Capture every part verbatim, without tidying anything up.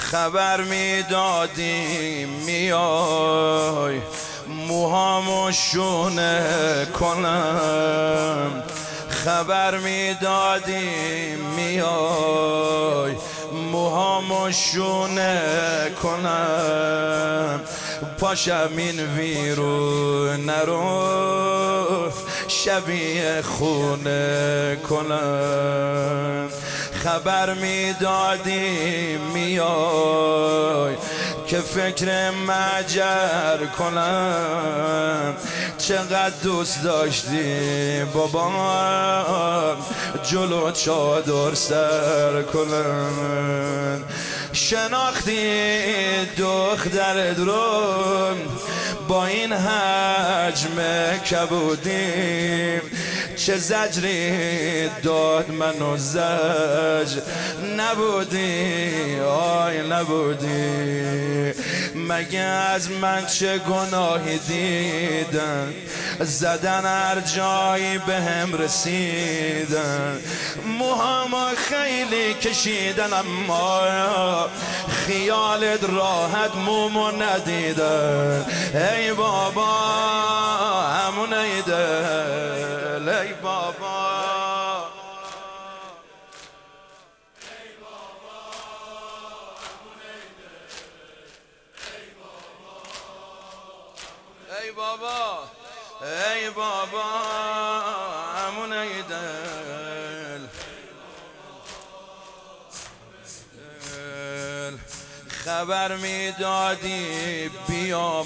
خبر میدادی میای موهامو شونه کنم، خبر میدادی میای موهامو شونه کنم، پاشم این ویرون نرو شبیه خونه کنم. خبر میدادی میای که فکر مجر کنم، چقدر دوست داشتی بابا جلو چادر سر کنم. شناختی دخترت رو با این حجم کبودیم، چه زجری داد منو زجر نبودی آی نبودی. مگه از من چه گناهی دیدن زدن هر جایی به هم رسیدن، موهاما خیلی کشیدن اما خیالت راحت مومو ندیدن. ای بابا همون ایدل ای بابا ای بابا ای بابا همون ایدل. خبر میدادی بیام،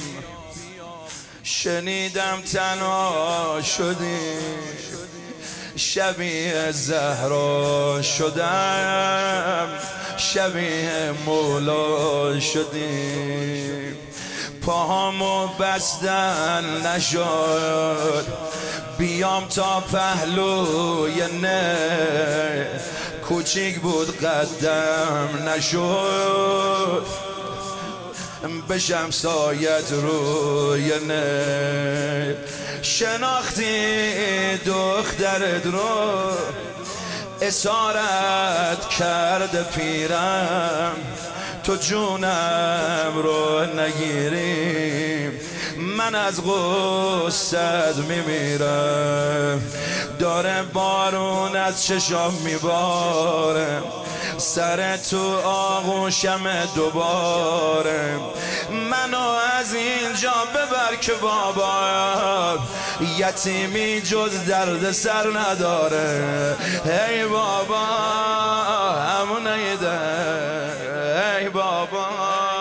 شنیدم تنها شدی، شبیه زهرا شدم شبیه مولا شدی. پاهامو بستن نشد بیام تا پهلوی نه، کوچیک بود قدم نشد بشم سایت روی نه. شناختی دخترت رو اسارت کرده پیرم، تو جونم رو نگیریم من از غصت میمیرم. داره بارون از چشام میباره، سر تو آغوشم دوباره، منو از اینجا ببر که بابا یتیمی جز درد سر نداره. ای بابا همون ایده ای بابا